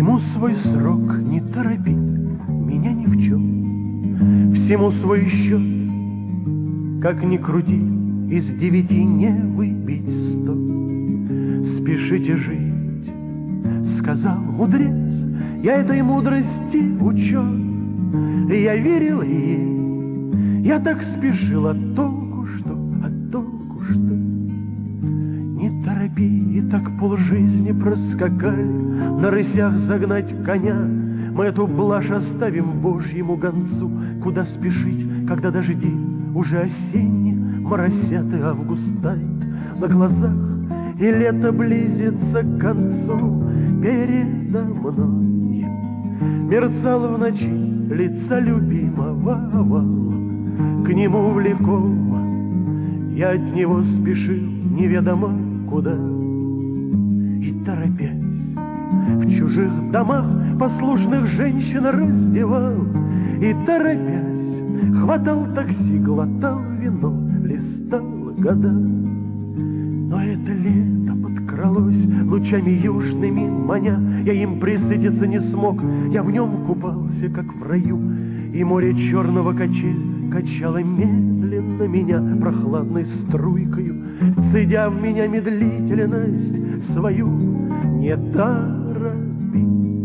Всему свой срок, не торопи меня ни в чем. Всему свой счет, как ни крути, из 9 не выбить 100. Спешите жить, сказал мудрец, я этой мудрости учен. Я верил ей, я так спешил, а толку что, а толку что? Не торопи, и так полжизни проскакали, на рысях загнать коня. Мы эту блажь оставим Божьему гонцу. Куда спешить, когда дожди уже осенние моросят, и август тает на глазах, и лето близится к концу. Передо мной мерцал в ночи лица любимого овал. К нему влеком я от него спешил неведомо куда. И торопясь в чужих домах послушных женщин раздевал. И торопясь хватал такси, глотал вино, листал года. Но это лето подкралось лучами южными маня. Я им присытиться не смог, я в нем купался, как в раю. И море черного качель качало медленно меня прохладной струйкою, цедя в меня медлительность свою. Не торопи,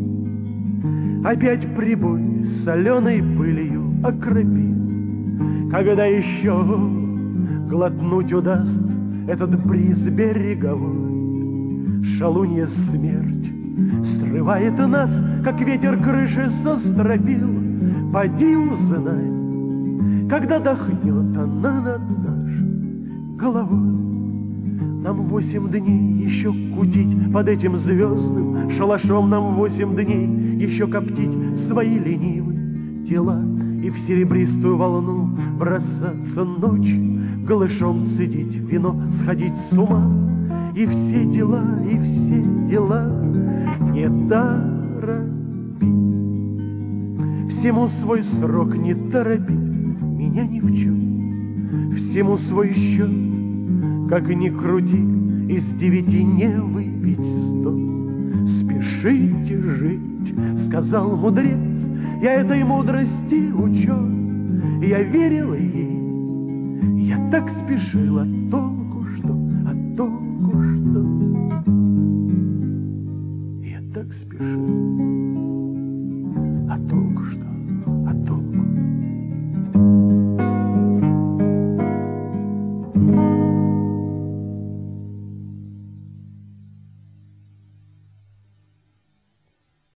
опять прибой соленой пылью окропи. Когда еще глотнуть удастся этот бриз береговой, шалунья смерть срывает нас, как ветер крыши со стропил. Поди узнай, когда дохнет она над нашей головой. Нам 8 дней еще кутить под этим звездным шалашом. Нам 8 дней еще коптить свои ленивые тела и в серебристую волну бросаться ночью, голышом цедить вино, сходить с ума. И все дела, и все дела. Не торопи, всему свой срок, не торопи меня ни в чем. Всему свой счет, как ни крути, из 9 не выбить 100. Спешите жить, сказал мудрец, я этой мудрости учен. Я верил ей, я так спешил, а толку что, а толку что? Я так спешил, а толку